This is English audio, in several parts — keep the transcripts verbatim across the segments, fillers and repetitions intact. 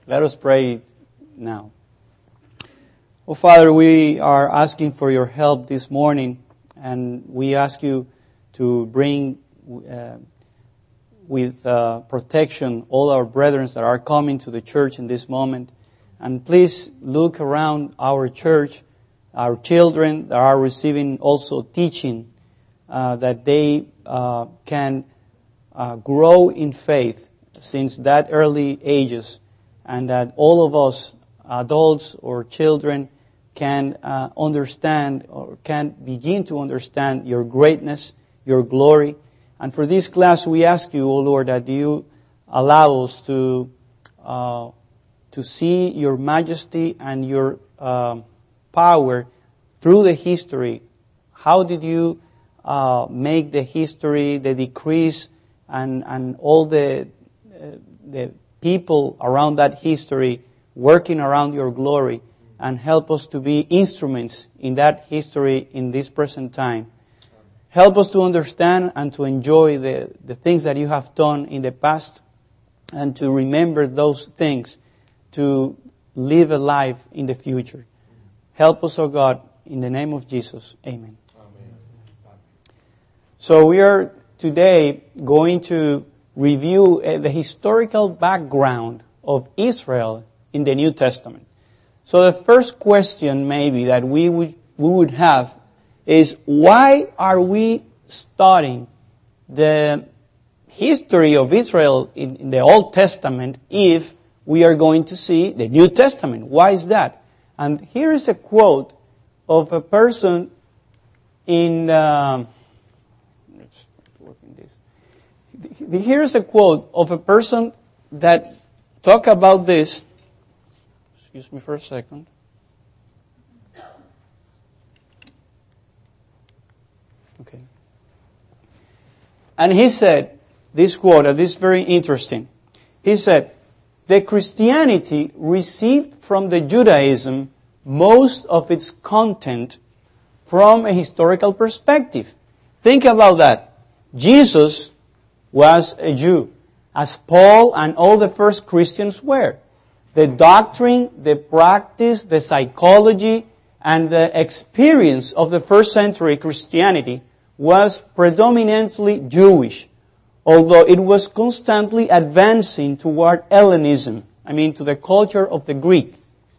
Let us pray now. Oh, Father, we are asking for your help this morning, and we ask you to bring uh, with uh, protection all our brethren that are coming to the church in this moment. And please look around our church, our children that are receiving also teaching, uh, that they uh, can uh, grow in faith since that early ages, and that all of us, adults or children, can uh, understand or can begin to understand your greatness, your glory. And for this class, we ask you, O Lord, that you allow us to uh, to see your majesty and your uh, power through the history. How did you uh, make the history, the decrees, and and all the uh, the people around that history working around your glory, and help us to be instruments in that history in this present time. Help us to understand and to enjoy the, the things that you have done in the past, and to remember those things, to live a life in the future. Help us, O God, in the name of Jesus. Amen. Amen. So we are today going to review uh, the historical background of Israel in the New Testament. So the first question maybe that we would we would have is, why are we studying the history of Israel in, in the Old Testament if we are going to see the New Testament? Why is that? And here is a quote of a person in um, Here's a quote of a person that talk about this. Excuse me for a second. Okay. And he said, this quote, and this is very interesting. He said, the Christianity received from the Judaism most of its content from a historical perspective. Think about that. Jesus was a Jew, as Paul and all the first Christians were. The doctrine, the practice, the psychology, and the experience of the first century Christianity was predominantly Jewish, although it was constantly advancing toward Hellenism, I mean to the culture of the Greek.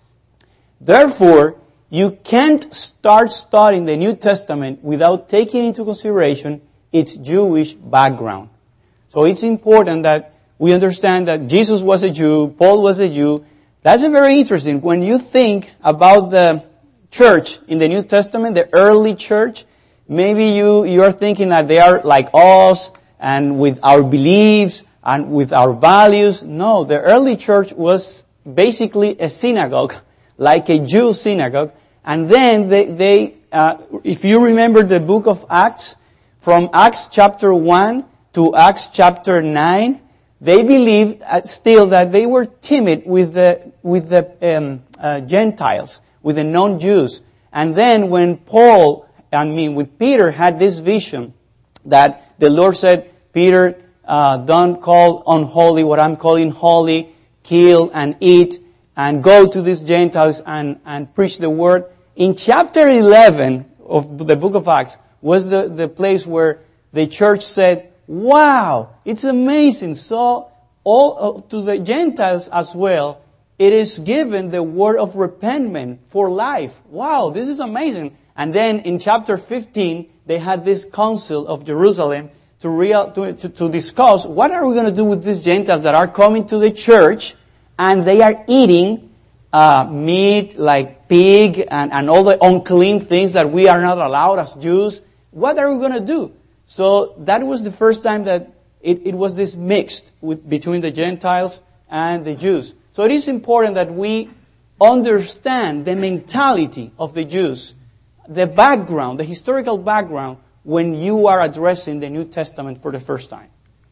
Therefore, you can't start studying the New Testament without taking into consideration its Jewish background. So it's important that we understand that Jesus was a Jew, Paul was a Jew. That's very interesting. When you think about the church in the New Testament, the early church, maybe you, you are thinking that they are like us and with our beliefs and with our values. No, the early church was basically a synagogue, like a Jew synagogue. And then they, they uh, if you remember the book of Acts, from Acts chapter one, to Acts chapter nine, they believed still that they were timid with the with the um, uh, Gentiles, with the non-Jews. And then when Paul, I mean with Peter, had this vision that the Lord said, Peter, uh, don't call unholy what I'm calling holy, kill and eat, and go to these Gentiles and, and preach the word. In chapter eleven of the book of Acts was the, the place where the church said, wow, it's amazing. So, all to the Gentiles as well, it is given the word of repentance for life. Wow, this is amazing. And then in chapter fifteen, they had this council of Jerusalem to, real, to, to, to discuss what are we going to do with these Gentiles that are coming to the church and they are eating uh, meat like pig and, and all the unclean things that we are not allowed as Jews. What are we going to do? So that was the first time that it, it was this mixed with, between the Gentiles and the Jews. So it is important that we understand the mentality of the Jews, the background, the historical background, when you are addressing the New Testament for the first time.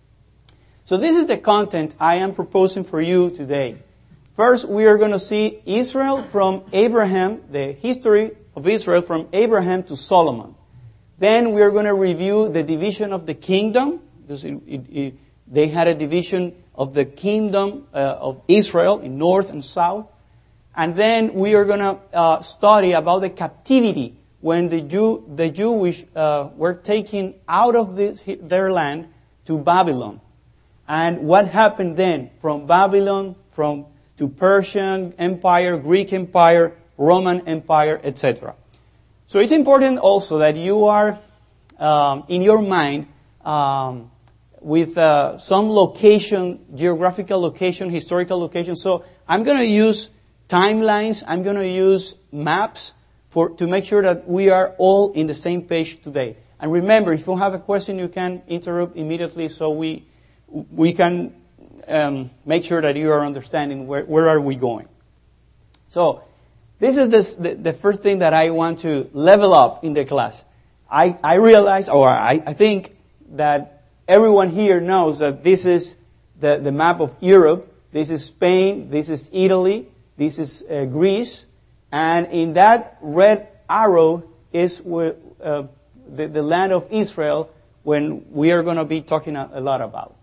So this is the content I am proposing for you today. First, we are going to see Israel from Abraham, the history of Israel from Abraham to Solomon. Then we are going to review the division of the kingdom, because it, it, it, They had a division of the kingdom uh, of Israel in north and south. And then we are going to uh, study about the captivity when the Jew, the Jewish uh, were taken out of the, their land to Babylon. And what happened then from Babylon, from to Persian Empire, Greek Empire, Roman Empire, et cetera. So it's important also that you are um, in your mind um, with uh, some location, geographical location, historical location. So I'm going to use timelines. I'm going to use maps for to make sure that we are all in the same page today. And remember, if you have a question, you can interrupt immediately so we we can um, make sure that you are understanding where, where are we going. So this is this, the, the first thing that I want to level up in the class. I, I realize, or I, I think that everyone here knows that this is the, the map of Europe. This is Spain. This is Italy. This is uh, Greece. And in that red arrow is where, uh, the, the land of Israel, when we are going to be talking a, a lot about.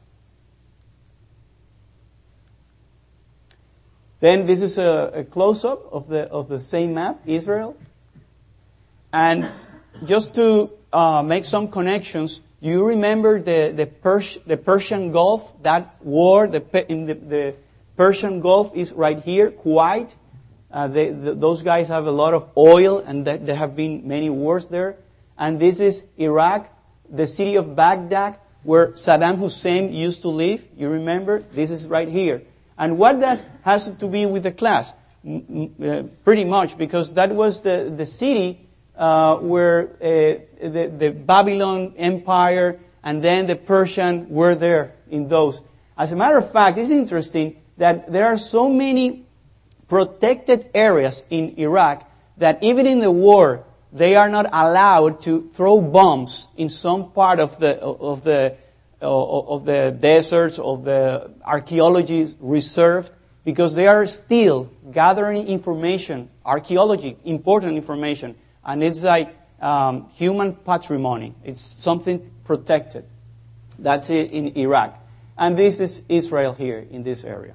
Then this is a, a close-up of the of the same map, Israel. And just to uh, make some connections, do you remember the the, Pers- the Persian Gulf? That war, the, in the, the Persian Gulf is right here, Kuwait. Uh, they, the, those guys have a lot of oil, and that, there have been many wars there. And this is Iraq, the city of Baghdad, where Saddam Hussein used to live. You remember? This is right here. And what that has to be with the class? Uh, pretty much, because that was the, the city uh, where uh, the, the Babylon Empire and then the Persian were there in those. As a matter of fact, it's interesting that there are so many protected areas in Iraq that even in the war, they are not allowed to throw bombs in some part of the of the of the deserts, of the archaeology reserve, because they are still gathering information, archaeology, important information, and it's like um, human patrimony. It's something protected. That's it in Iraq. And this is Israel here in this area.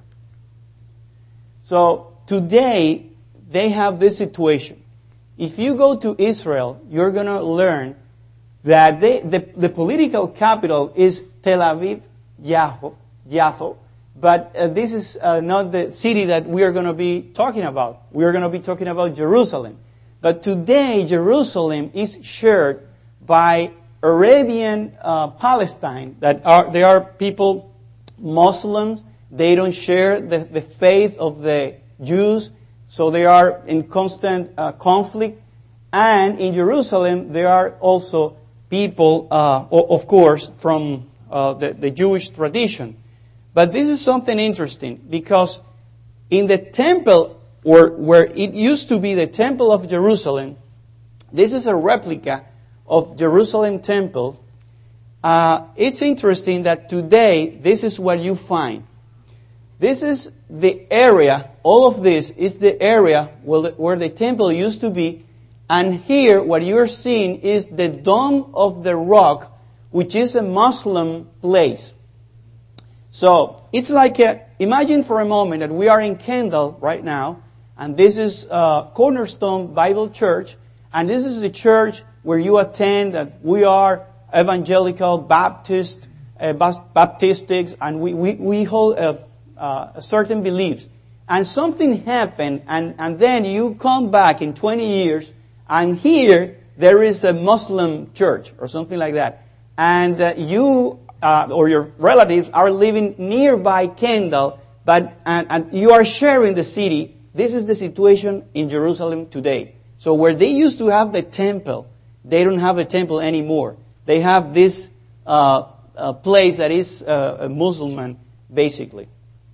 So today, they have this situation. If you go to Israel, you're going to learn that they, the, the political capital is Tel Aviv, Yafo, but uh, this is uh, not the city that we are going to be talking about. We are going to be talking about Jerusalem. But today, Jerusalem is shared by Arabian uh, Palestine. That are they are people, Muslims. They don't share the, the faith of the Jews, so they are in constant uh, conflict. And in Jerusalem, there are also people, uh, of course, from uh, the, the Jewish tradition. But this is something interesting, because in the temple, or where it used to be the temple of Jerusalem, this is a replica of Jerusalem temple. Uh, it's interesting that today, this is what you find. This is the area, all of this is the area where the, where the temple used to be. And here, what you're seeing is the Dome of the Rock, which is a Muslim place. So, it's like a, imagine for a moment that we are in Kendall right now, and this is uh, Cornerstone Bible Church, and this is the church where you attend, that we are evangelical, Baptist, uh, Baptistics, and we, we, we hold a, uh, a certain beliefs. And something happened, and, and then you come back in twenty years, and here, there is a Muslim church, or something like that. And uh, you, uh, or your relatives, are living nearby Kendall, but, and, and you are sharing the city. This is the situation in Jerusalem today. So where they used to have the temple, they don't have a temple anymore. They have this uh, uh, place that is uh, a Muslim, basically.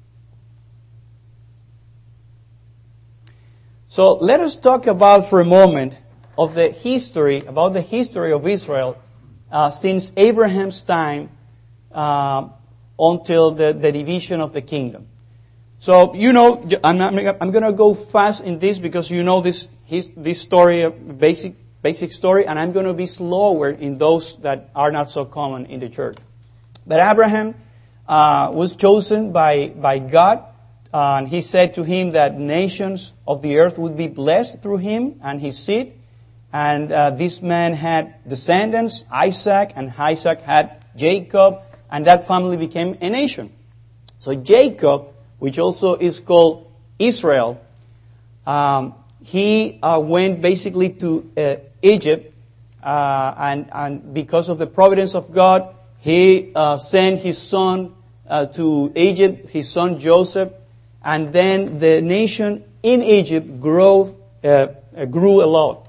So let us talk about for a moment of the history, about the history of Israel uh, since Abraham's time uh, until the, the division of the kingdom. So, you know, I'm, not, I'm going to go fast in this because you know this his, this story, basic basic story, and I'm going to be slower in those that are not so common in the church. But Abraham uh, was chosen by, by God. Uh, and he said to him that nations of the earth would be blessed through him and his seed. And uh, this man had descendants, Isaac, and Isaac had Jacob, and that family became a nation. So Jacob, which also is called Israel, um, he uh, went basically to uh, Egypt, uh, and, and because of the providence of God, he uh, sent his son uh, to Egypt, his son Joseph, and then the nation in Egypt grew, uh, grew a lot.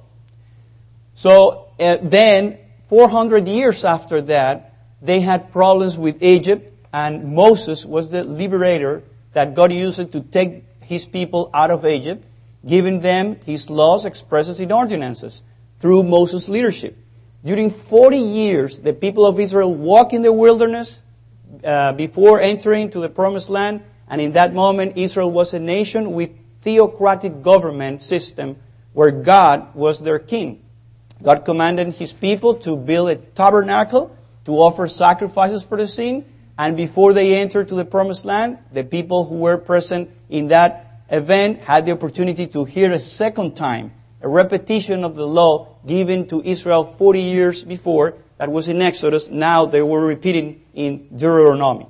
So uh, then, four hundred years after that, they had problems with Egypt, and Moses was the liberator that God used to take his people out of Egypt, giving them his laws expressed in ordinances through Moses' leadership. During forty years, the people of Israel walked in the wilderness uh, before entering to the promised land. And in that moment, Israel was a nation with theocratic government system where God was their king. God commanded his people to build a tabernacle to offer sacrifices for the sin. And before they entered to the promised land, the people who were present in that event had the opportunity to hear a second time a repetition of the law given to Israel forty years before. That was in Exodus. Now they were repeating in Deuteronomy.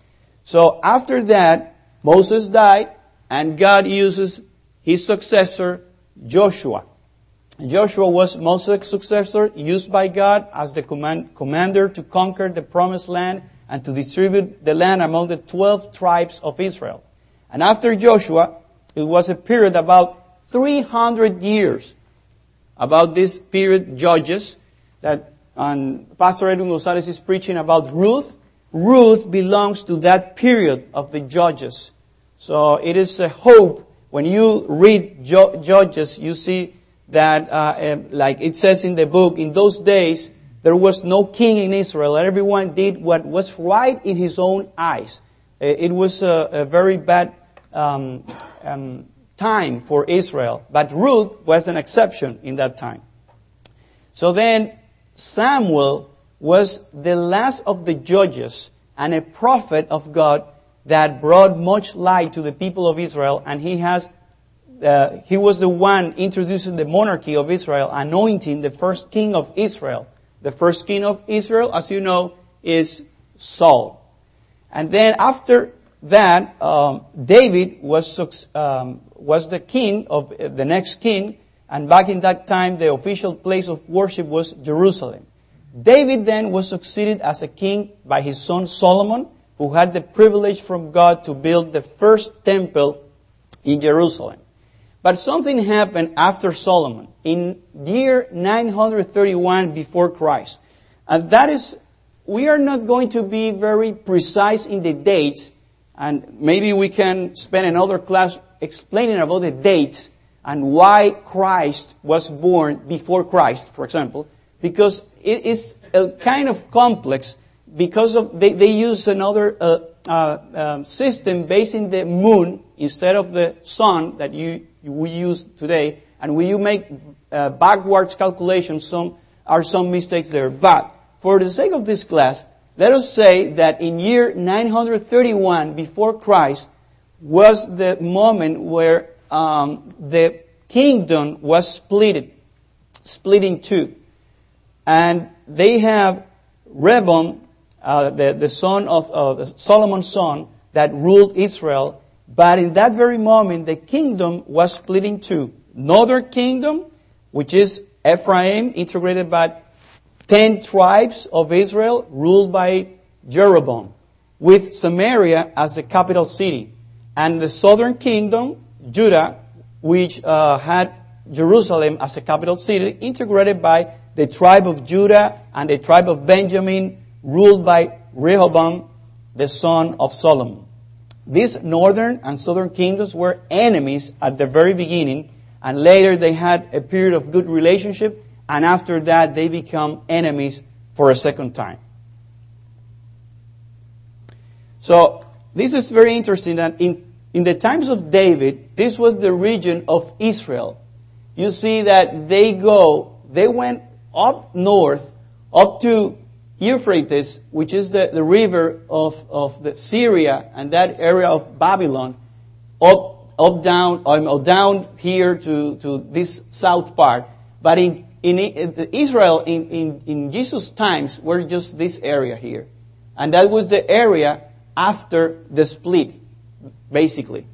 So after that, Moses died, and God uses his successor, Joshua. Joshua was Moses' successor, used by God as the command, commander to conquer the promised land and to distribute the land among the twelve tribes of Israel. And after Joshua, it was a period about three hundred years, about this period, Judges, that and Pastor Edwin Gonzalez is preaching about Ruth. Ruth belongs to that period of the Judges. So it is a hope. When you read Judges, you see that, uh, like it says in the book, in those days, there was no king in Israel. Everyone did what was right in his own eyes. It was a, a very bad um, um, time for Israel. But Ruth was an exception in that time. So then, Samuel was the last of the judges and a prophet of God that brought much light to the people of Israel, and he has uh, he was the one introducing the monarchy of Israel, anointing the first king of Israel. The first king of Israel, as you know, is Saul. And then after that, um, David was um, was the king of uh, the next king. And back in that time, the official place of worship was Jerusalem. David then was succeeded as a king by his son Solomon, who had the privilege from God to build the first temple in Jerusalem. But something happened after Solomon, in year nine hundred thirty-one before Christ. And that is, we are not going to be very precise in the dates, and maybe we can spend another class explaining about the dates and why Christ was born before Christ, for example, because it is a kind of complex, because of they, they use another uh, uh, um, system based in the moon instead of the sun that you, we use today, and when you make uh, backwards calculations, some are some mistakes there. But for the sake of this class, let us say that in year nine hundred thirty-one before Christ was the moment where Um, the kingdom was split, split in two. And they have Rehoboam, uh, the, the son of uh, the Solomon's son, that ruled Israel. But in that very moment, the kingdom was split in two. Northern kingdom, which is Ephraim, integrated by ten tribes of Israel, ruled by Jeroboam, with Samaria as the capital city. And the southern kingdom, Judah, which uh, had Jerusalem as a capital city, integrated by the tribe of Judah and the tribe of Benjamin, ruled by Rehoboam, the son of Solomon. These northern and southern kingdoms were enemies at the very beginning, and later they had a period of good relationship, and after that they become enemies for a second time. So this is very interesting that in In the times of David, this was the region of Israel. You see that they go, they went up north, up to Euphrates, which is the, the river of, of the Syria and that area of Babylon, up, up down, or down here to, to this south part. But in, in, in Israel, in, in, in Jesus' times, were just this area here. And that was the area after the split, basically.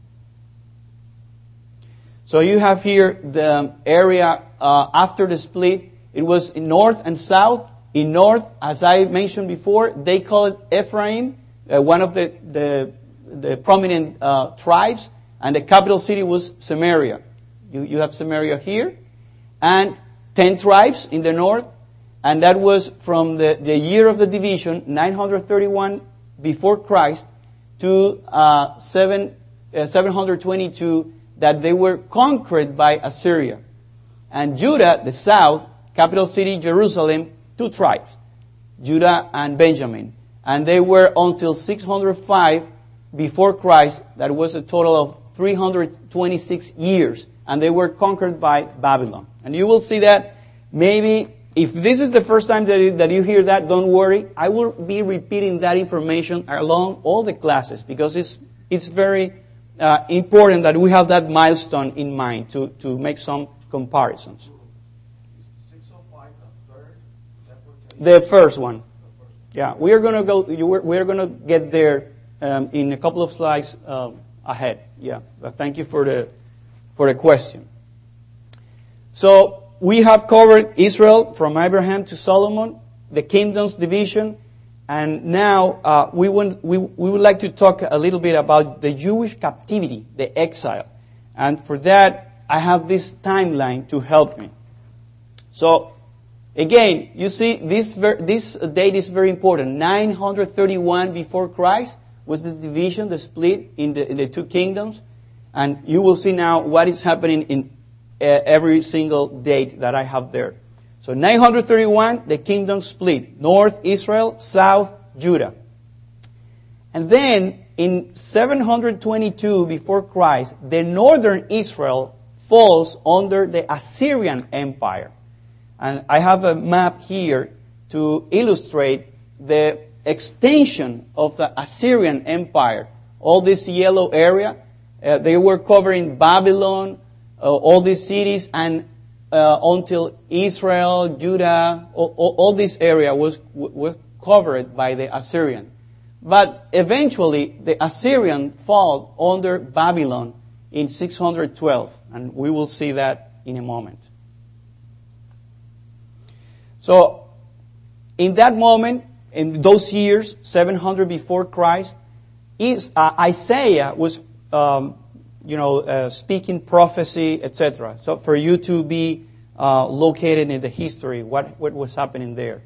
So you have here the area uh, after the split. It was in north and south. In north, as I mentioned before, they call it Ephraim, uh, one of the, the, the prominent uh, tribes. And the capital city was Samaria. You, you have Samaria here. And ten tribes in the north. And that was from the, the year of the division, nine hundred thirty-one before Christ, to uh, seven, uh, seven hundred twenty-two, that they were conquered by Assyria. And Judah, the south, capital city Jerusalem, two tribes, Judah and Benjamin. And they were until six hundred five before Christ. That was a total of three hundred twenty-six years. And they were conquered by Babylon. And you will see that maybe, if this is the first time that you, that you hear that, don't worry. I will be repeating that information along all the classes, because it's, it's very uh, important that we have that milestone in mind to, to make some comparisons. The first one. Yeah, we are going to go, we are going to get there um, in a couple of slides uh, ahead. Yeah, but thank you for the, for the question. So, we have covered Israel from Abraham to Solomon, the kingdom's division, and now uh, we, want, we, we would like to talk a little bit about the Jewish captivity, the exile. And for that, I have this timeline to help me. So, again, you see, this ver- this date is very important. nine hundred thirty-one before Christ was the division, the split in the, in the two kingdoms. And you will see now what is happening in uh, every single date that I have there. So nine hundred thirty-one, the kingdom split. North Israel, south Judah. And then in seven hundred twenty-two before Christ, the northern Israel falls under the Assyrian Empire. And I have a map here to illustrate the extension of the Assyrian Empire. All this yellow area, uh, they were covering Babylon, uh, all these cities, and uh, until Israel, Judah, all, all, all this area was, was covered by the Assyrian. But eventually, the Assyrian fall under Babylon in six hundred twelve, and we will see that in a moment. So, in that moment, in those years, seven hundred before Christ, is, uh, Isaiah was, um, you know, uh, speaking prophecy, et cetera. So, for you to be uh, located in the history, what, what was happening there.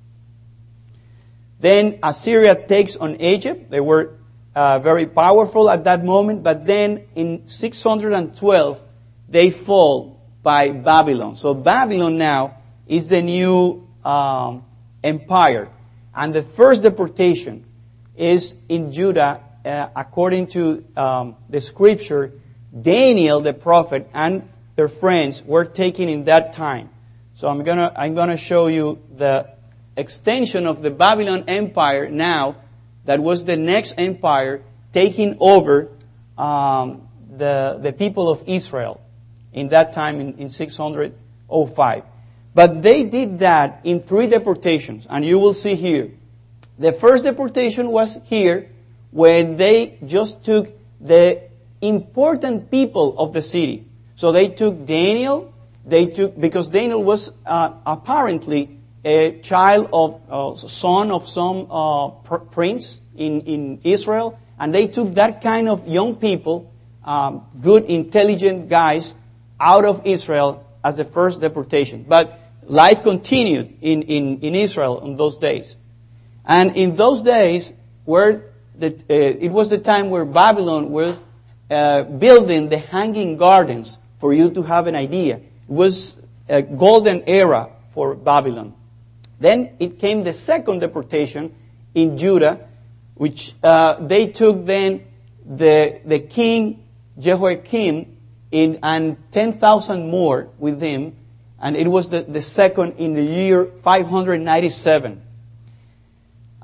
Then Assyria takes on Egypt. They were uh, very powerful at that moment, but then in six hundred twelve, they fall by Babylon. So, Babylon now is the new um, empire. And the first deportation is in Judah, uh, according to um, the scripture. Daniel, the prophet, and their friends were taken in that time. So I'm gonna I'm gonna show you the extension of the Babylon Empire now. That was the next empire taking over um, the the people of Israel in that time in, in six hundred five. But they did that in three deportations, and you will see here. The first deportation was here, when they just took the important people of the city. So they took Daniel, they took, because Daniel was uh, apparently a child of, uh, son of some uh, pr- prince in, in Israel, and they took that kind of young people, um, good, intelligent guys, out of Israel as the first deportation. But life continued in, in, in Israel in those days. And in those days, where the, uh, it was the time where Babylon was uh, building the Hanging Gardens, for you to have an idea. It was a golden era for Babylon. Then it came the second deportation in Judah, which uh, they took then the the king Jehoiakim in, and ten thousand more with him. And it was the, the second in the year five hundred ninety-seven.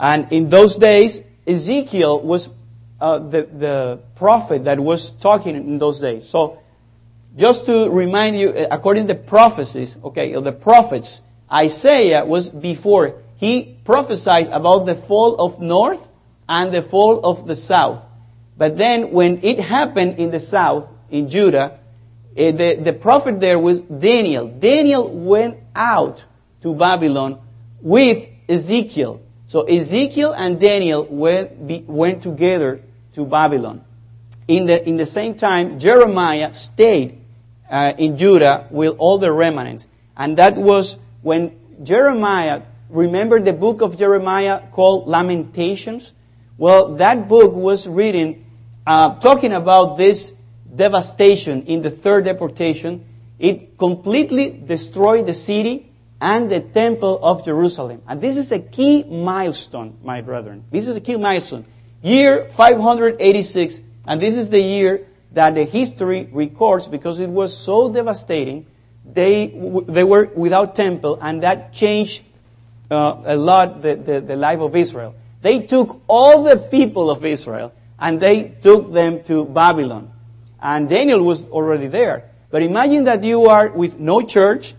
And in those days, Ezekiel was uh, the, the prophet that was talking in those days. So, just to remind you, according to prophecies, okay, the prophets, Isaiah was before. He prophesied about the fall of north and the fall of the south. But then when it happened in the south, in Judah, eh, the, the prophet there was Daniel. Daniel went out to Babylon with Ezekiel. So Ezekiel and Daniel went, be, went together to Babylon. In the, in the same time, Jeremiah stayed uh, in Judah with all the remnants. And that was when Jeremiah, remember the book of Jeremiah called Lamentations? Well, that book was written uh, talking about this devastation in the third deportation. It completely destroyed the city and the temple of Jerusalem. And this is a key milestone, my brethren. This is a key milestone. Year five hundred eighty-six, and this is the year that the history records because it was so devastating. They they were without temple, and that changed uh, a lot the, the, the life of Israel. They took all the people of Israel, and they took them to Babylon. And Daniel was already there. But imagine that you are with no church,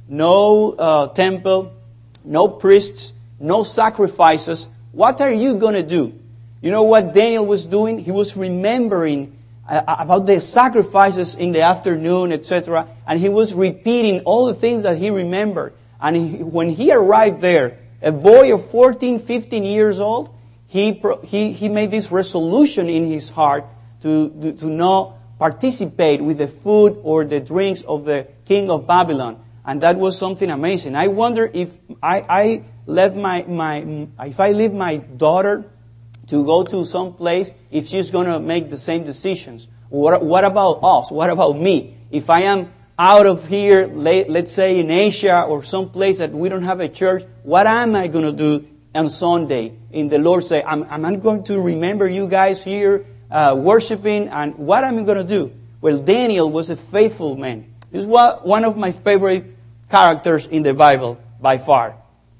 no uh, temple, no priests, no sacrifices. What are you going to do? You know what Daniel was doing? He was remembering uh, about the sacrifices in the afternoon, et cetera. And he was repeating all the things that he remembered. And he, when he arrived there, a boy of fourteen, fifteen years old, he he he made this resolution in his heart to to not participate with the food or the drinks of the king of Babylon. And that was something amazing. I wonder if I, I left my, my, if I leave my daughter to go to some place, if she's going to make the same decisions. What, what about us? What about me? If I am out of here, let's say in Asia or some place that we don't have a church, what am I going to do on Sunday? In the Lord say, I'm, I'm not going to remember you guys here uh, worshiping, and what am I going to do? Well, Daniel was a faithful man. This is what, one of my favorite characters in the Bible, by far.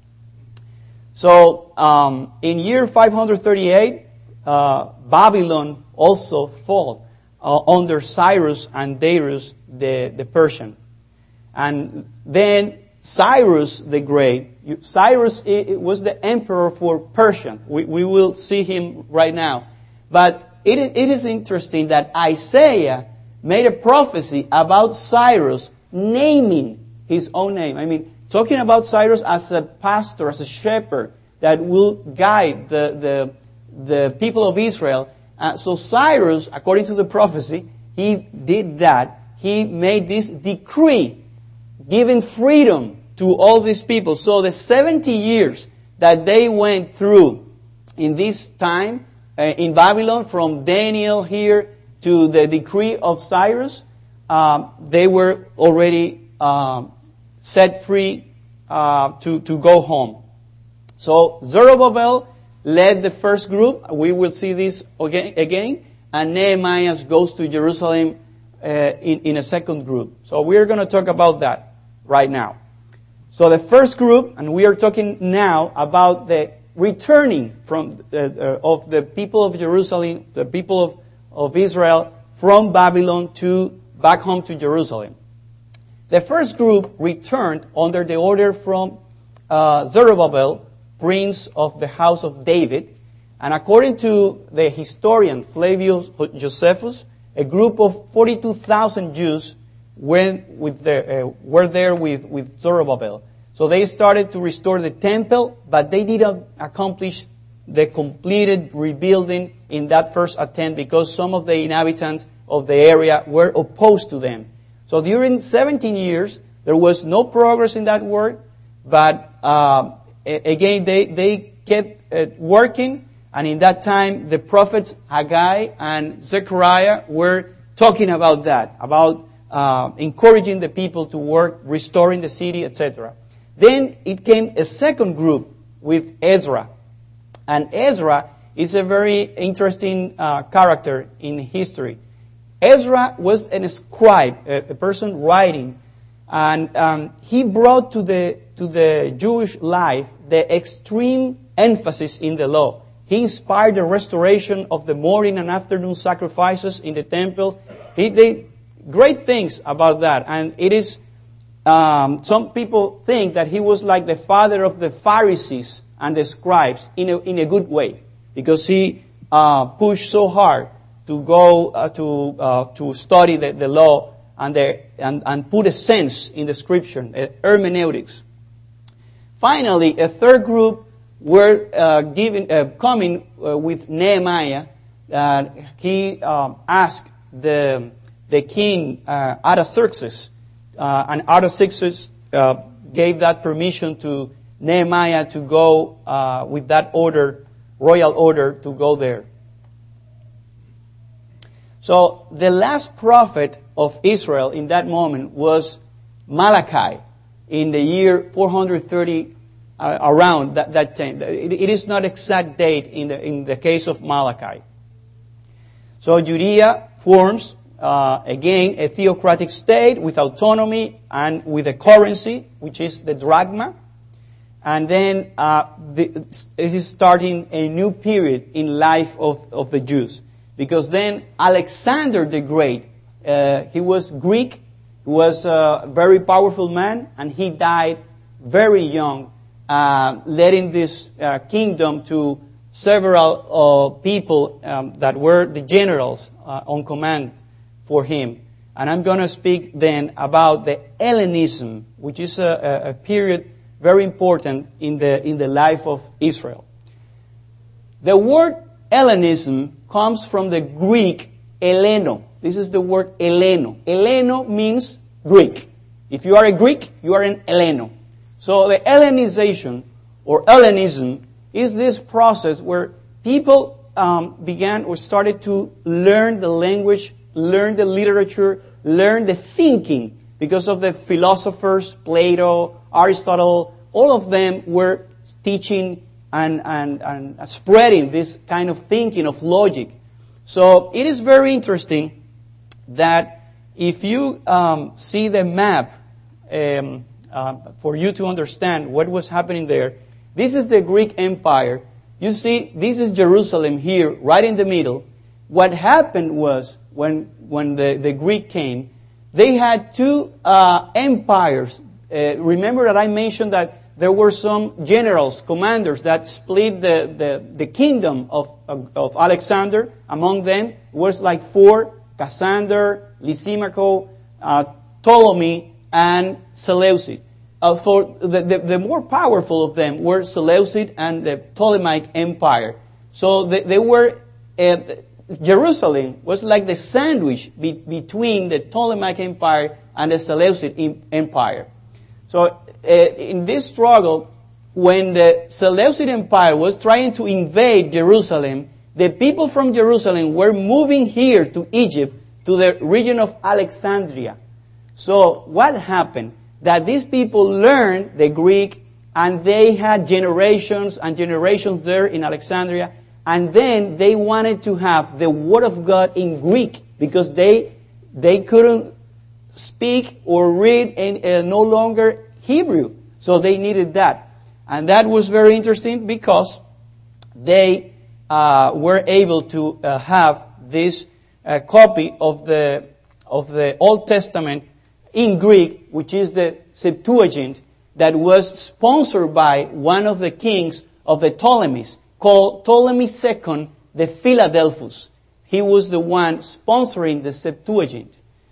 So, um, in year five hundred thirty-eight, uh, Babylon also fell uh, under Cyrus and Darius the, the Persian. And then Cyrus the Great, Cyrus it, it was the emperor for Persia. We, we will see him right now. But it, it is interesting that Isaiah made a prophecy about Cyrus naming his own name. I mean, talking about Cyrus as a pastor, as a shepherd that will guide the the, the people of Israel. Uh, so Cyrus, according to the prophecy, he did that. He made this decree, giving freedom to all these people. So the seventy years that they went through in this time uh, in Babylon, from Daniel here to the decree of Cyrus, uh, they were already um, set free uh, to, to go home. So Zerubbabel led the first group. We will see this again. again and Nehemiah goes to Jerusalem uh, in, in a second group. So we are going to talk about that right now. So the first group, and we are talking now about the returning from uh, uh, of the people of Jerusalem, the people of, of Israel from Babylon to back home to Jerusalem. The first group returned under the order from uh, Zerubbabel, prince of the house of David. And according to the historian Flavius Josephus, a group of forty-two thousand Jews went with the, uh, were there with, with Zerubbabel. So they started to restore the temple, but they didn't accomplish the completed rebuilding in that first attempt because some of the inhabitants of the area were opposed to them. So during seventeen years, there was no progress in that work, but uh, again, they, they kept uh, working, and in that time, the prophets Haggai and Zechariah were talking about that, about uh, encouraging the people to work, restoring the city, et cetera. Then it came a second group with Ezra. And Ezra is a very interesting uh, character in history. Ezra was a scribe, a, a person writing, and um, he brought to the to the Jewish life the extreme emphasis in the law. He inspired the restoration of the morning and afternoon sacrifices in the temple. He did great things about that. And it is, um, some people think that he was like the father of the Pharisees and the scribes in a, in a good way. Because he uh, pushed so hard to go uh, to uh, to study the, the law and, the, and, and put a sense in the scripture, uh, hermeneutics. Finally, a third group were uh, given, uh, coming uh, with Nehemiah. Uh, he um, asked the the king uh, Artaxerxes, uh, and Artaxerxes uh, gave that permission to Nehemiah to go uh, with that order, royal order, to go there. So the last prophet of Israel in that moment was Malachi in the year four hundred thirty. Uh, around that, that time. It, it is not exact date in the, in the case of Malachi. So Judea forms, uh, again, a theocratic state with autonomy and with a currency, which is the drachma. And then uh, the, it is starting a new period in life of, of the Jews. Because then Alexander the Great, uh, he was Greek, he was a very powerful man, and he died very young, Uh, letting this uh, kingdom to several uh, people um, that were the generals uh, on command for him. And I'm going to speak then about the Hellenism, which is a, a period very important in the in the life of Israel. The word Hellenism comes from the Greek Heleno. This is the word Heleno. Heleno means Greek. If you are a Greek, you are an Heleno. So the Hellenization or Hellenism is this process where people um, began or started to learn the language, learn the literature, learn the thinking because of the philosophers, Plato, Aristotle. All of them were teaching and, and, and spreading this kind of thinking of logic. So it is very interesting that if you um, see the map, um, Uh, for you to understand what was happening there. This is the Greek Empire. You see, this is Jerusalem here, right in the middle. What happened was, when when the, the Greek came, they had two uh, empires. Uh, remember that I mentioned that there were some generals, commanders, that split the, the, the kingdom of, of, of Alexander. Among them was like four, Cassander, Lysimaco, uh, Ptolemy, and Seleucid. Uh, for the, the, the more powerful of them were Seleucid and the Ptolemaic Empire. So they, they were, uh, Jerusalem was like the sandwich be, between the Ptolemaic Empire and the Seleucid Empire. So uh, in this struggle, when the Seleucid Empire was trying to invade Jerusalem, the people from Jerusalem were moving here to Egypt, to the region of Alexandria. So what happened? That these people learned the Greek, and they had generations and generations there in Alexandria, and then they wanted to have the Word of God in Greek because they they couldn't speak or read in, uh, no longer Hebrew, so they needed that. And that was very interesting because they uh, were able to uh, have this uh, copy of the of the Old Testament in Greek, which is the Septuagint, that was sponsored by one of the kings of the Ptolemies, called Ptolemy the Second, the Philadelphus. He was the one sponsoring the Septuagint.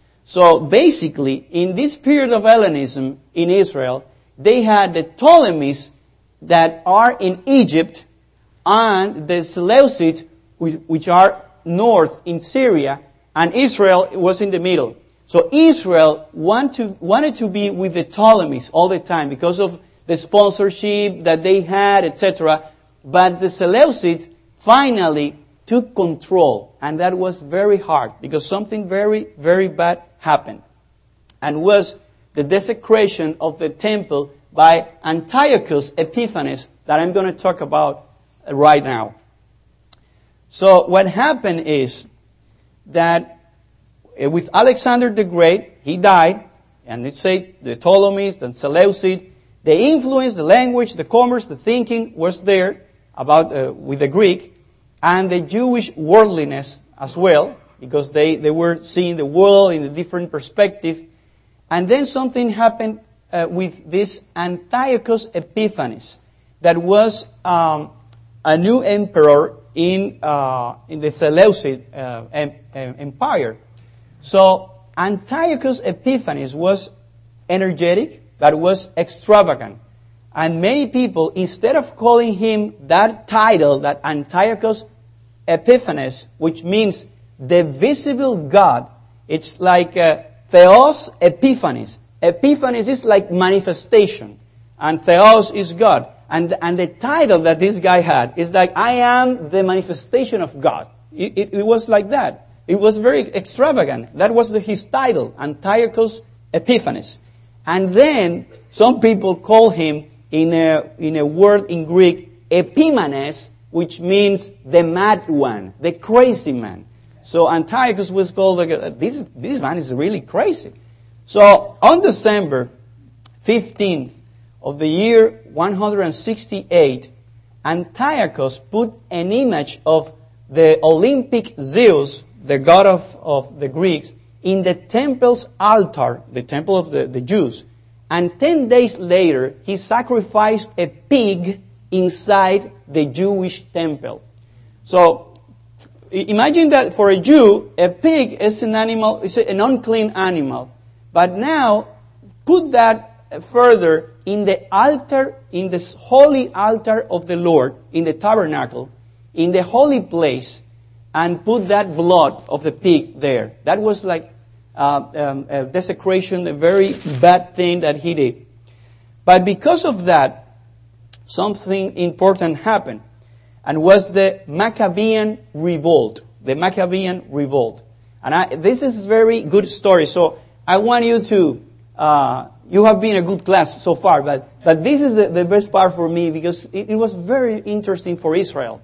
So basically, in this period of Hellenism in Israel, they had the Ptolemies that are in Egypt and the Seleucids, which are north in Syria, and Israel was in the middle. So Israel want to, wanted to be with the Ptolemies all the time because of the sponsorship that they had, et cetera. But the Seleucids finally took control, and that was very hard because something very, very bad happened, and was the desecration of the temple by Antiochus Epiphanes that I'm going to talk about right now. So what happened is that with Alexander the Great, he died, and let's say the Ptolemies, the Seleucids, the influence, the language, the commerce, the thinking was there. about uh, with the Greek, and the Jewish worldliness as well, because they, they were seeing the world in a different perspective. And then something happened uh, with this Antiochus Epiphanes, that was um, a new emperor in uh, in the Seleucid uh, em, em, empire. So Antiochus Epiphanes was energetic, but was extravagant. And many people, instead of calling him that title, that Antiochus Epiphanes, which means the visible God, it's like uh, Theos Epiphanes. Epiphanes is like manifestation, and Theos is God. And, and the title that this guy had is like, I am the manifestation of God. It, it, it was like that. It was very extravagant. That was the, his title, Antiochus Epiphanes. And then some people call him in a, in a word in Greek, Epimanes, which means the mad one, the crazy man. So Antiochus was called, like, this, this man is really crazy. So on December fifteenth of the year one hundred sixty-eight, Antiochus put an image of the Olympic Zeus, the god of, of the Greeks, in the temple's altar, the temple of the, the Jews. And ten days later, he sacrificed a pig inside the Jewish temple. So, imagine that for a Jew, a pig is an animal, is an unclean animal. But now, put that further in the altar, in this holy altar of the Lord, in the tabernacle, in the holy place, and put that blood of the pig there. That was like uh, um, a desecration, a very bad thing that he did. But because of that, something important happened, and was the Maccabean revolt. The Maccabean revolt. And I, this is a very good story, so I want you to, uh, you have been a good class so far, but, but this is the, the best part for me, because it, it was very interesting for Israel.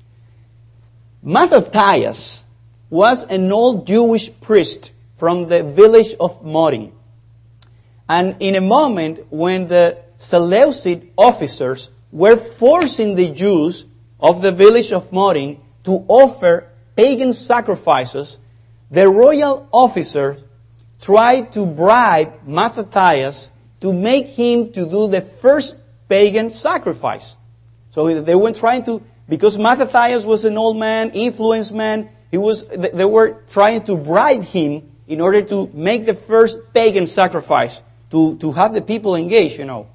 Mattathias was an old Jewish priest from the village of Morin. And in a moment when the Seleucid officers were forcing the Jews of the village of Morin to offer pagan sacrifices, the royal officer tried to bribe Mattathias to make him to do the first pagan sacrifice. So they were trying to, because Mattathias was an old man, influenced man, he was, they were trying to bribe him in order to make the first pagan sacrifice, to, to have the people engaged, you know.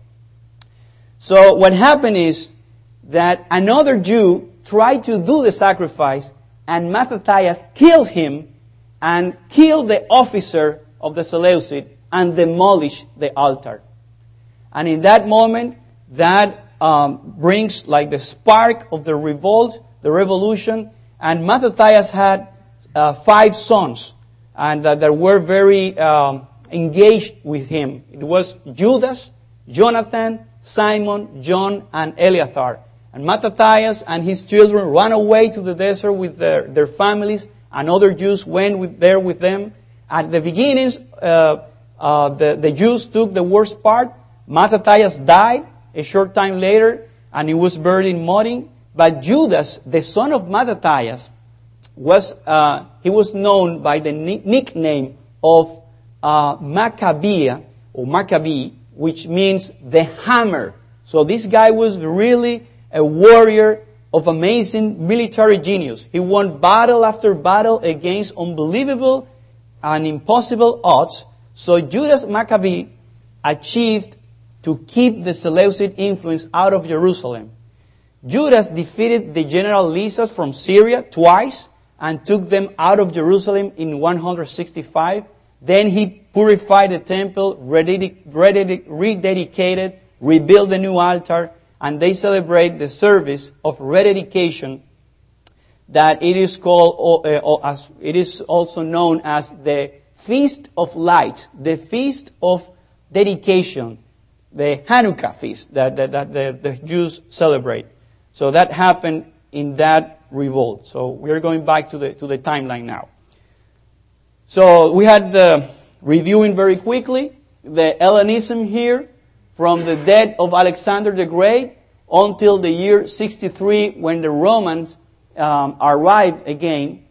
So what happened is that another Jew tried to do the sacrifice, and Mattathias killed him and killed the officer of the Seleucid and demolished the altar. And in that moment, that um, brings like the spark of the revolt, the revolution. And Mattathias had uh, five sons, and uh, that were very um, engaged with him. It was Judas, Jonathan, Simon, John, and Eleazar. And Mattathias and his children ran away to the desert with their, their families, and other Jews went with, there with them. At the beginnings, uh, uh, the, the Jews took the worst part. Mattathias died a short time later, and he was buried in Morin. But Judas, the son of Mattathias, was uh, he was known by the ni- nickname of uh, Maccabea, or Maccabee, which means the hammer. So this guy was really a warrior of amazing military genius. He won battle after battle against unbelievable and impossible odds. So Judas Maccabee achieved to keep the Seleucid influence out of Jerusalem. Judas defeated the general Lysias from Syria twice and took them out of Jerusalem in one hundred sixty-five. Then he purified the temple, rededic- rededic- rededicated, rebuilt the new altar, and they celebrate the service of rededication that it is called, uh, as it is also known as the Feast of Light, the Feast of Dedication, the Hanukkah feast that, that, that the, the Jews celebrate. So that happened in that revolt. So we are going back to the to the timeline now. So we had the reviewing very quickly the Hellenism here, from the death of Alexander the Great until the year sixty-three when the Romans um, arrived again.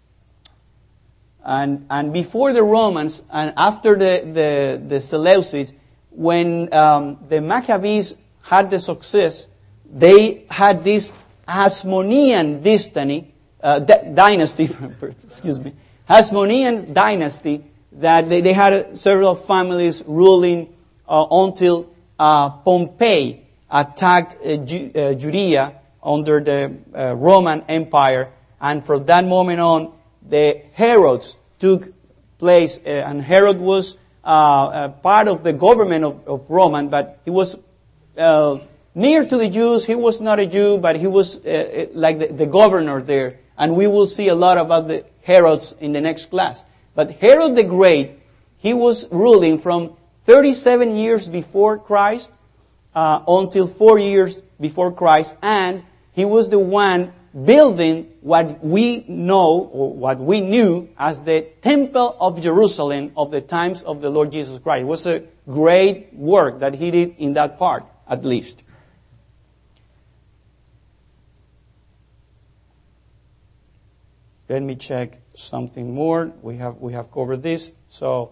And, and before the Romans and after the, the, the Seleucids, when um, the Maccabees had the success, they had this Hasmonean dynasty, uh, d- dynasty, excuse me, Hasmonean dynasty that they, they had several families ruling uh, until uh, Pompey attacked uh, Ju- uh, Judea under the uh, Roman Empire, and from that moment on, the Herods took place, uh, and Herod was uh, uh, part of the government of, of Roman, but he was uh, near to the Jews. He was not a Jew, but he was uh, like the, the governor there, and we will see a lot about the Herods in the next class. But Herod the Great, he was ruling from thirty-seven years before Christ uh, until four years before Christ, and he was the one building what we know, or what we knew as the Temple of Jerusalem of the times of the Lord Jesus Christ. It was a great work that he did in that part, at least. Let me check something more. We have we have covered this. So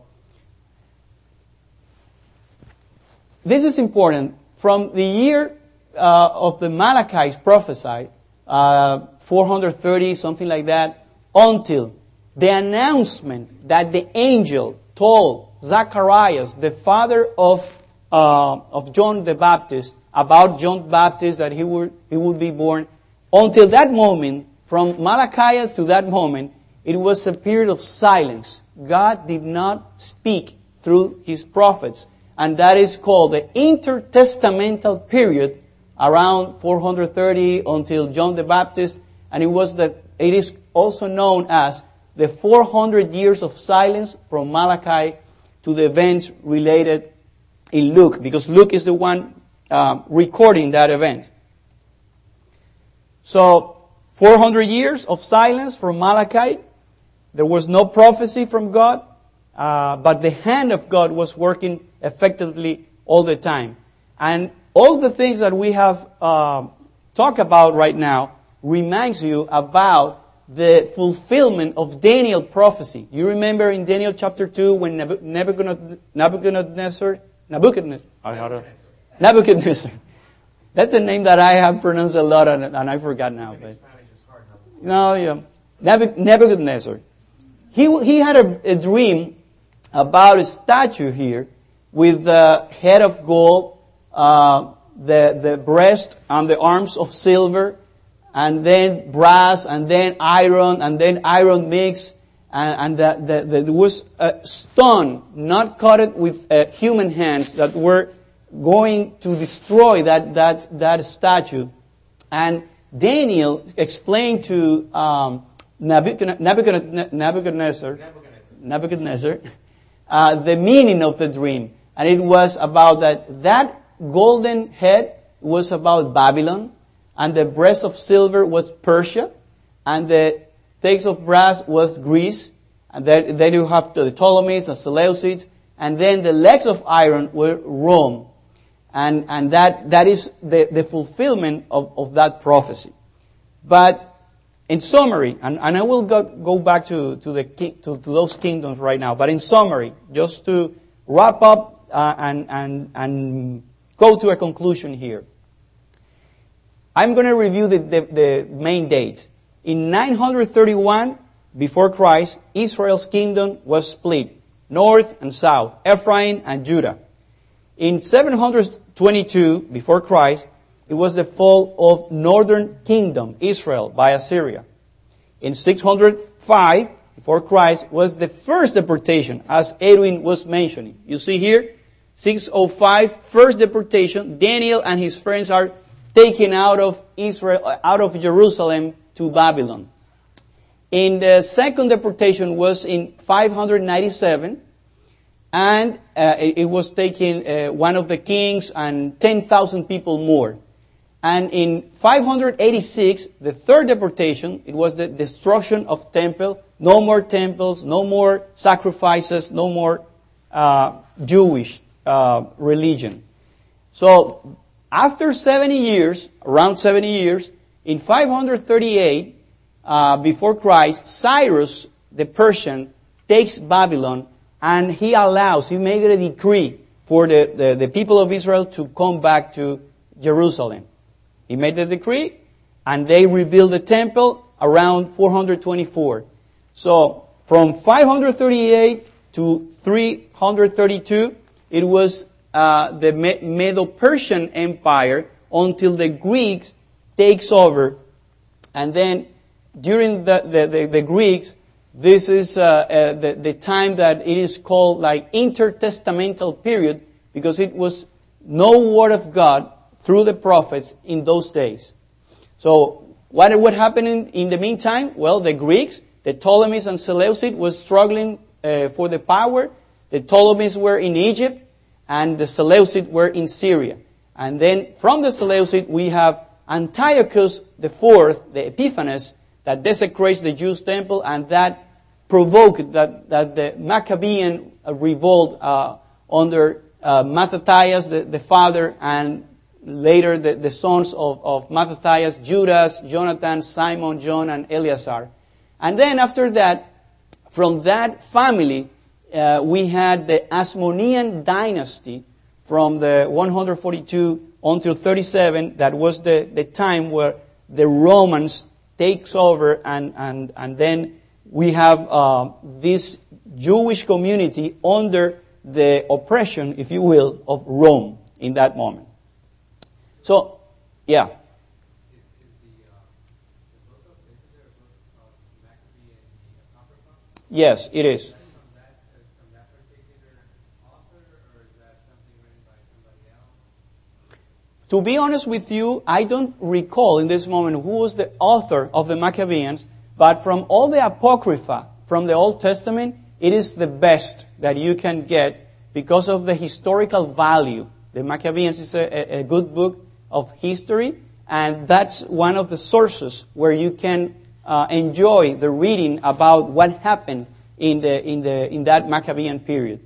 this is important. From the year uh, of the Malachi's prophesied, uh, four hundred thirty, something like that, until the announcement that the angel told Zacharias, the father of uh, of John the Baptist, about John the Baptist, that he would he would be born. Until that moment, from Malachi to that moment, it was a period of silence. God did not speak through His prophets. And that is called the intertestamental period, around four hundred thirty until John the Baptist. And it was the, it is also known as the four hundred years of silence from Malachi to the events related in Luke, because Luke is the one uh, recording that event. So, four hundred years of silence from Malachi. There was no prophecy from God, uh, but the hand of God was working effectively all the time. And all the things that we have uh, talked about right now reminds you about the fulfillment of Daniel prophecy. You remember in Daniel chapter two when Nebuchadnezzar, Nebuchadnezzar, Nebuchadnezzar, Nebuchadnezzar. That's a name that I have pronounced a lot and, and I forgot now. But no, yeah, Nebuchadnezzar. He he had a, a dream about a statue here with the head of gold, uh, the the breast and the arms of silver, and then brass, and then iron, and then iron mix, and, and that the, the, there was a stone not cut with uh, human hands that were going to destroy that that that statue. And Daniel explained to um, Nebuchadnezzar, Nebuchadnezzar, Nebuchadnezzar uh, the meaning of the dream. And it was about that that golden head was about Babylon, and the breast of silver was Persia, and the stakes of brass was Greece, and then, then you have the Ptolemies and Seleucids, and then the legs of iron were Rome. And, and that, that is the, the fulfillment of, of that prophecy. But in summary, and, and I will go, go back to, to, the, to, to those kingdoms right now, but in summary, just to wrap up uh, and, and, and go to a conclusion here. I'm going to review the, the, the main dates. In nine hundred thirty-one, before Christ, Israel's kingdom was split, north and south, Ephraim and Judah. In seven hundred twenty-two, before Christ, it was the fall of northern kingdom, Israel, by Assyria. In six hundred five, before Christ, was the first deportation, as Edwin was mentioning. You see here, six oh five, first deportation. Daniel and his friends are taken out of Israel, out of Jerusalem to Babylon. In the second deportation was in five hundred ninety-seven. And uh, it, it was taking uh, one of the kings and ten thousand people more. And in five hundred eighty-six, the third deportation, it was the destruction of temple. No more temples, no more sacrifices, no more uh, Jewish uh, religion. So After seventy years, around seventy years, in five hundred thirty-eight, uh, before Christ, Cyrus, the Persian, takes Babylon, and he allows, he made a decree for the, the, the people of Israel to come back to Jerusalem. He made the decree, and they rebuilt the temple around four hundred twenty-four. So, from five hundred thirty-eight to three hundred thirty-two, it was uh, the Medo-Persian Empire until the Greeks takes over. And then, during the, the, the, the Greeks, this is uh, uh, the, the time that it is called like intertestamental period, because it was no word of God through the prophets in those days. So, what would happen in, in the meantime? Well, the Greeks, the Ptolemies and Seleucids was struggling uh, for the power. The Ptolemies were in Egypt, and the Seleucids were in Syria. And then from the Seleucids, we have Antiochus the Fourth, the Epiphanes, that desecrates the Jews' temple, and that provoked that, that the Maccabean revolt uh, under uh, Mattathias, the, the father, and later the, the sons of, of Mattathias, Judas, Jonathan, Simon, John, and Eleazar. And then after that, from that family, uh, we had the Asmonean dynasty from the one hundred forty-two until thirty-seven. That was the, the time where the Romans takes over, and, and, and then we have uh, this Jewish community under the oppression, if you will, of Rome in that moment. So, yeah. Yes, it is. To be honest with you, I don't recall in this moment who was the author of the Maccabees, but from all the Apocrypha from the Old Testament, it is the best that you can get because of the historical value. The Maccabees is a, a good book of history, and that's one of the sources where you can uh, enjoy the reading about what happened in the in the in that Maccabean period.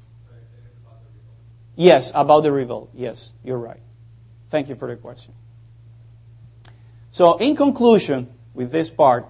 Yes, about the revolt. Yes, you're right. Thank you for the question. So, in conclusion, with this part,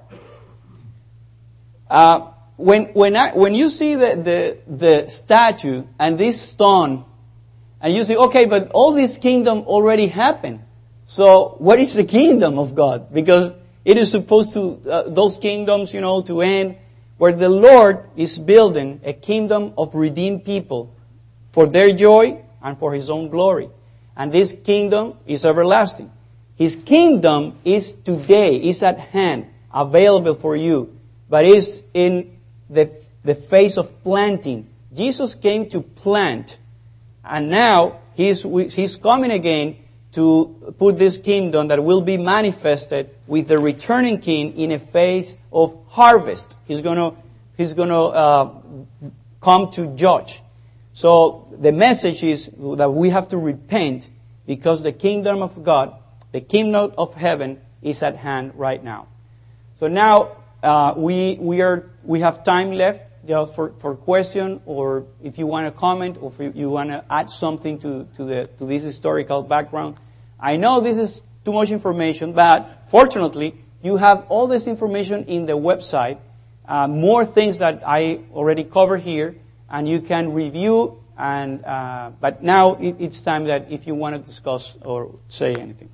uh, when when I, when you see the, the the statue and this stone, and you say, okay, but all this kingdom already happened. So, what is the kingdom of God? Because it is supposed to uh, those kingdoms, you know, to end, where the Lord is building a kingdom of redeemed people for their joy and for His own glory. And this kingdom is everlasting. His kingdom is today, is at hand, available for you, but is in the, the phase of planting. Jesus came to plant, and now He's, He's coming again to put this kingdom that will be manifested with the returning King in a phase of harvest. He's going to, He's going to uh, come to judge. So the message is that we have to repent because the kingdom of God, the kingdom of heaven, is at hand right now. So now uh, we we are we have time left just for for question, or if you want to comment, or if you want to add something to to the to this historical background. I know this is too much information, but fortunately you have all this information in the website. Uh, more things that I already covered here, and you can review. And uh, but now it, it's time that if you want to discuss or say anything.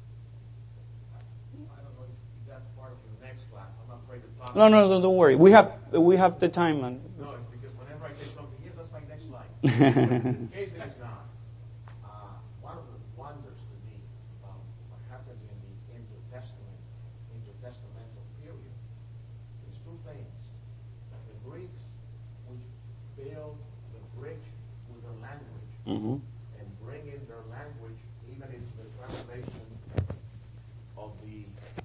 I don't know if that's part of your next class. I'm not afraid to talk. No, no, no, don't worry. We have we have the time. And no, it's because whenever I say something, yes, that's my next slide. In case it is not, uh, one of the wonders to me about what happens in the intertestament, intertestamental period is two things: that the Greeks, which build the bridge with their language, mm-hmm. and bring in their language even into the translation of the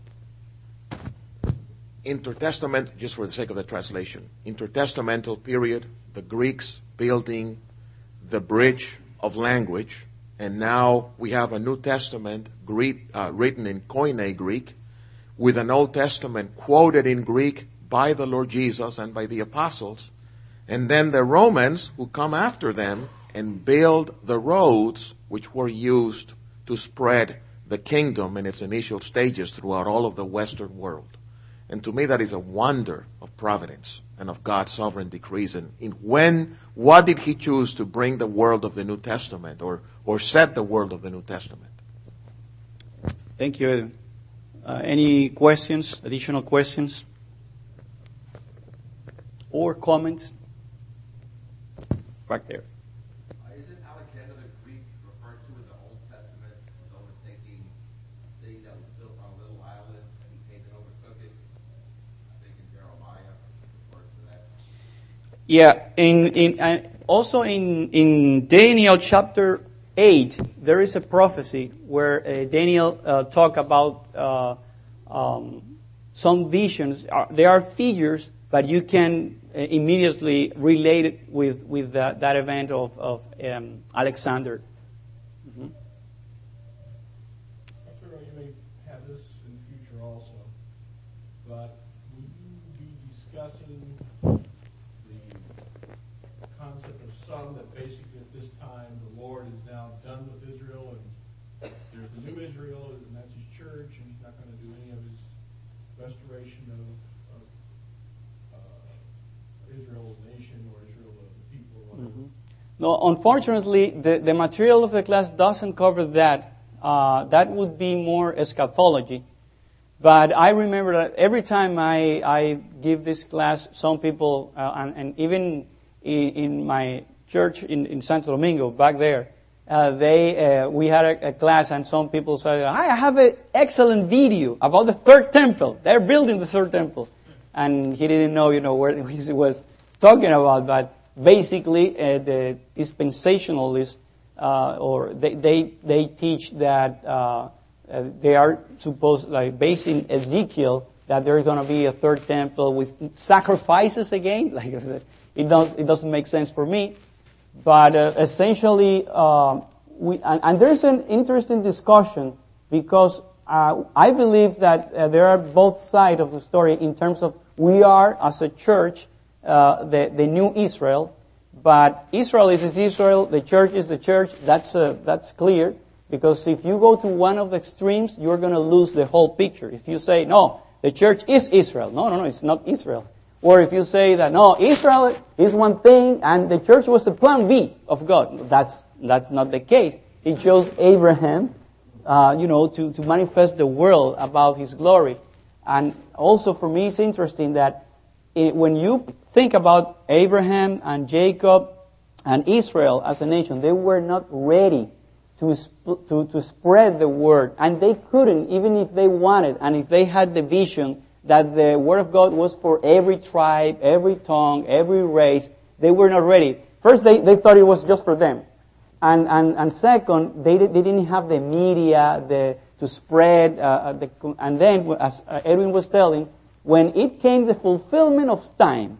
intertestament, just for the sake of the translation, intertestamental period, the Greeks building the bridge of language, and now we have a New Testament Greek, uh, written in Koine Greek, with an Old Testament quoted in Greek by the Lord Jesus and by the apostles, and then the Romans who come after them and build the roads which were used to spread the kingdom in its initial stages throughout all of the Western world. And to me, that is a wonder of providence and of God's sovereign decrees. And in when, what did He choose to bring the world of the New Testament, or, or set the world of the New Testament? Thank you. Uh, any questions, additional questions? Or comments? Back there. Uh, isn't Alexander the Greek referred to in the Old Testament as overtaking a city that was built on a little island, and he came and overtook it? I think in Jeremiah refers to that. Yeah, in in uh, also in in Daniel chapter eight, there is a prophecy where uh, Daniel uh, talk about uh, um, some visions. Uh, there are figures, but you can uh, immediately relate it with with that, that event of of um, Alexander. Mm-hmm. Arturo, you may have this in the future also, but will you be discussing the concept of some that basically at this time the Lord is now done with Israel, and there's the new Israel, and that's His church, and He's not going to do any of His restoration of, of uh, Israel as a nation or Israel as a people or whatever? Mm-hmm. No, unfortunately, the, the material of the class doesn't cover that. Uh, that would be more eschatology. But I remember that every time I, I give this class, some people, uh, and, and even in, in my church in, in Santo Domingo, back there, uh, they uh, we had a, a class, and some people said, I have an excellent video about the third temple. They're building the third temple. And he didn't know, you know, where he was talking about, but basically uh, the dispensationalists, uh, or they, they, they teach that uh, uh, they are supposed, like based in Ezekiel, that there's going to be a third temple with sacrifices again. Like I said, it does it doesn't make sense for me, but uh, essentially, uh, we and, and there's an interesting discussion because uh, I believe that uh, there are both sides of the story in terms of we are as a church uh, the the new Israel, but Israel is, is Israel, the church is the church. That's uh, that's clear, because if you go to one of the extremes, you're going to lose the whole picture. If you say no, the church is Israel. No, no, no, it's not Israel. Or if you say that, no, Israel is one thing and the church was the plan B of God. That's that's not the case. He chose Abraham, uh, you know, to, to manifest the world about His glory. And also for me, it's interesting that it, when you think about Abraham and Jacob and Israel as a nation, they were not ready to, sp- to, to spread the word. And they couldn't, even if they wanted, and if they had the vision that the Word of God was for every tribe, every tongue, every race, they were not ready. First, they, they thought it was just for them. And and, and second, they, they didn't have the media the, to spread. Uh, the, and then, as Edwin was telling, when it came the fulfillment of time,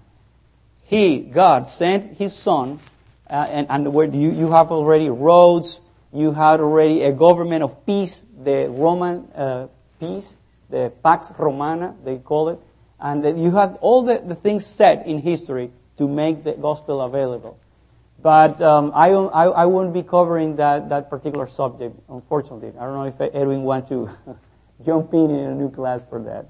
He, God, sent His Son, uh, and, and where you, you have already roads, you had already a government of peace, the Roman uh, peace, the Pax Romana, they call it. And you have all the, the things set in history to make the gospel available. But um, I, I, I won't be covering that, that particular subject, unfortunately. I don't know if Edwin wants to jump in in a new class for that.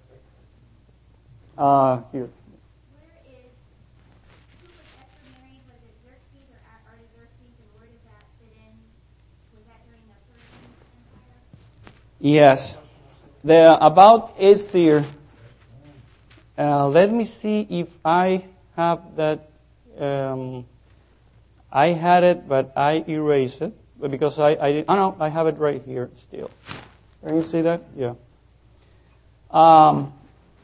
Uh, here. Where is, who was Esther married? Was it Xerxes or Artaxerxes? And where does that fit in? Was that during the Persian Empire? Yes. The, about Esther, uh, let me see if I have that. Um, I had it, but I erased it because I, I did. Oh no, I have it right here still. Can you see that? Yeah. Um,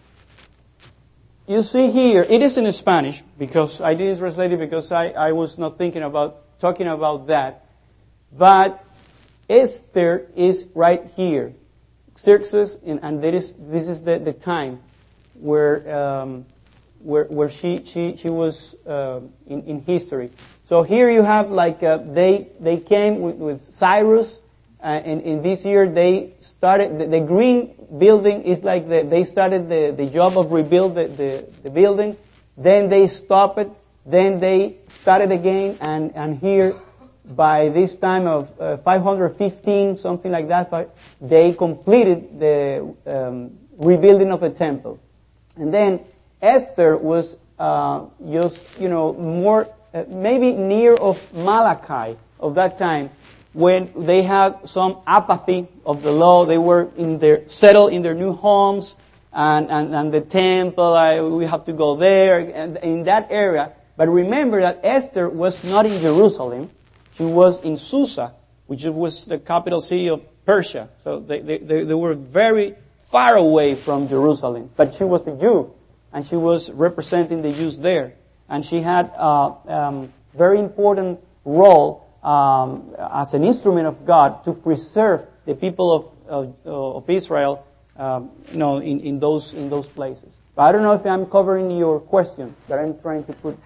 you see here, it is in Spanish because I didn't translate it because I, I was not thinking about talking about that. But Esther is right here. Xerxes, and, and there is, this is the, the time where um, where where she she she was uh, in in history. So here you have like uh, they they came with, with Cyrus, uh, and in this year they started the, the green building is like the, they started the, the job of rebuild the, the the building. Then they stopped it. Then they started again, and and here by this time of uh, five hundred fifteen, something like that, but they completed the um, rebuilding of the temple. And then Esther was uh, just, you know, more, uh, maybe near of Malachi of that time, when they had some apathy of the law. They were in their, settled in their new homes, and, and, and the temple, I, we have to go there, and in that area. But remember that Esther was not in Jerusalem. She was in Susa, which was the capital city of Persia. So they, they, they were very far away from Jerusalem. But she was a Jew, and she was representing the Jews there. And she had a um, very important role um, as an instrument of God to preserve the people of, of, of Israel, um, you know, in, in those in those places. But I don't know if I'm covering your question, but I'm trying to put.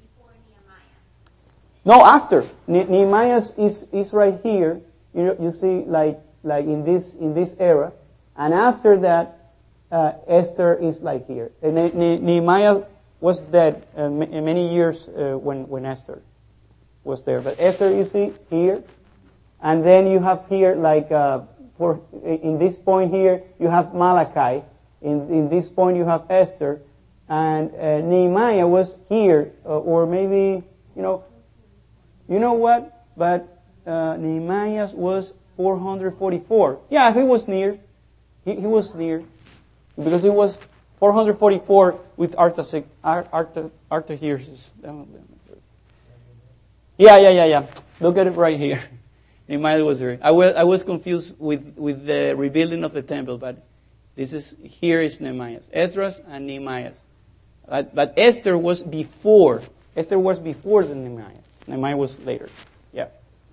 No, after. Ne- Nehemiah is, is right here. You know, you see, like, like in this, in this era. And after that, uh, Esther is like here. And ne- ne- Nehemiah was dead uh, m- many years uh, when, when Esther was there. But Esther, you see, here. And then you have here, like, uh, for, in this point here, you have Malachi. In, in this point, you have Esther. And uh, Nehemiah was here, uh, or maybe, you know, You know what? But uh, Nehemiah was four hundred forty-four. Yeah, he was near. He, he was near. Because he was four hundred forty-four with Artaxerxes. Artaxerxes. Yeah, yeah, yeah, yeah. Look at it right here. Nehemiah was there. I was, I was confused with, with the rebuilding of the temple, but this is, here is Nehemiah. Esdras and Nehemiah. But, but Esther was before. Esther was before the Nehemiah. Nehemiah was later. Yeah.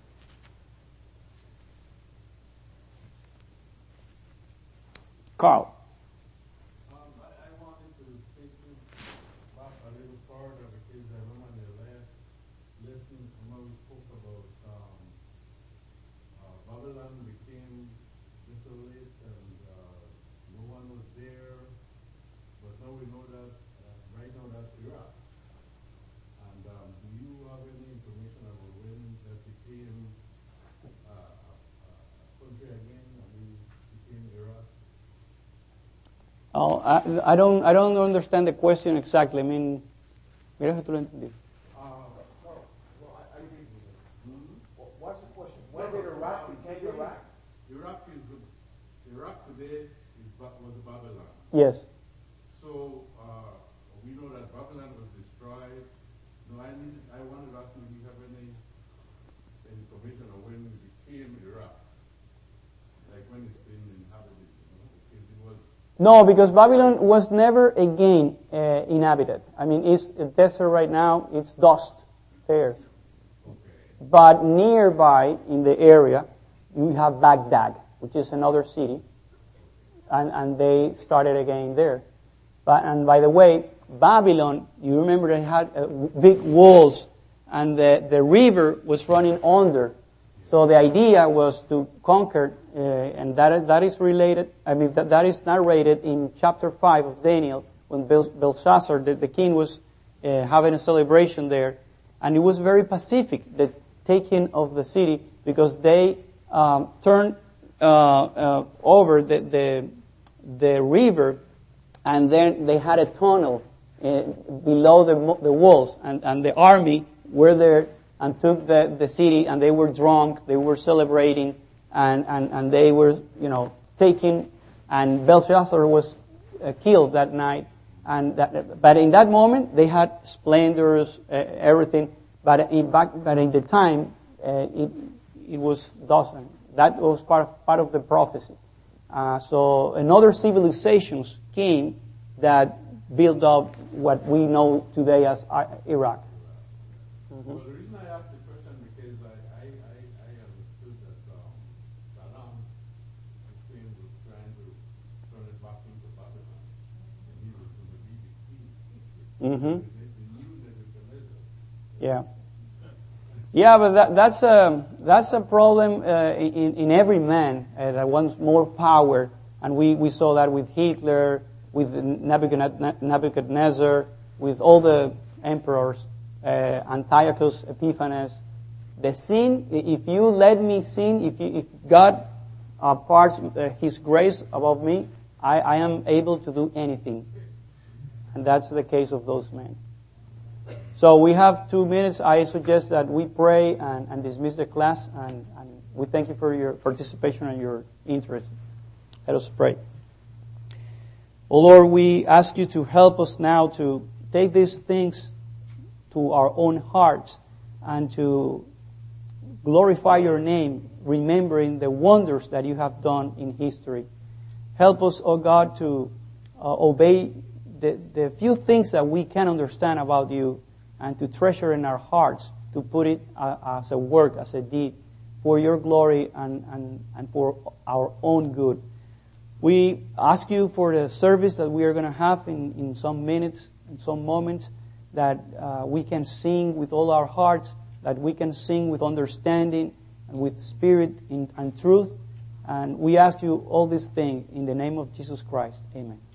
Carl. Um, I, I wanted to take you back a little further because I remember the last lesson when we spoke about um, uh, Babylon became desolate and uh, no one was there. But now we know that uh, right now that's Iraq. And um, do you have any information about when that became uh, a, a country again? I mean, became Iraq? Oh, I, I don't I don't understand the question exactly. I mean, mira que tú lo entendí. Uh, no, well, I, I agree with it. Mm-hmm. Well, what's the question? When did Iraq became Iraq? Iraq is Iraq today is was Babylon. Yes. So uh, we know that Babylon was destroyed. No, I need, I wanted to ask you, do you have any information on when it became Iraq? Like when it's been inhabited, you know? Because it was. No, because Babylon was never again uh, inhabited. I mean, it's a desert right now. It's dust there. Okay. But nearby in the area, you have Baghdad, which is another city, and and they started again there. But and by the way, Babylon, you remember they had uh, big walls, and the the river was running under. So the idea was to conquer, uh, and that that is related. I mean, that, that is narrated in chapter five of Daniel when Bel- Belshazzar, the, the king, was uh, having a celebration there, and it was very pacific, the taking of the city, because they um, turned uh, uh, over the, the the river, and then they had a tunnel uh, below the the walls, and and the army were there. And took the, the city, and they were drunk, they were celebrating, and, and, and they were, you know, taking, and Belshazzar was uh, killed that night. And that, but in that moment, they had splendors, uh, everything. But in back, but in the time, uh, it it was doesn't. That was part of, part of the prophecy. Uh, so another civilizations came that built up what we know today as Iraq. Mm-hmm. Well, the reason I asked the question because I, I, I, I understood that um, Saddam Hussein was trying to turn it back into Babylon, and he was going to be the king. Mm-hmm. The, the new Nebuchadnezzar. Yeah. Yeah, but that, that's a that's a problem uh, in in every man uh, that wants more power, and we, we saw that with Hitler, with Nebuchadnezzar, with all the emperors. Uh, Antiochus Epiphanes, The sin, if you let me sin, if you, if God uh, parts uh, His grace above me, I, I am able to do anything. And that's the case of those men. So we have two minutes. I suggest that we pray and, and dismiss the class. And, and we thank you for your participation and your interest. Let us pray. Oh Lord, we ask you to help us now to take these things to our own hearts and to glorify your name, remembering the wonders that you have done in history. Help us, oh God, to uh, obey the, the few things that we can understand about you and to treasure in our hearts, to put it uh, as a work, as a deed, for your glory and, and, and for our own good. We ask you for the service that we are going to have in, in some minutes, in some moments, that uh, we can sing with all our hearts, that we can sing with understanding and with spirit in, and truth. And we ask you all these things in the name of Jesus Christ. Amen.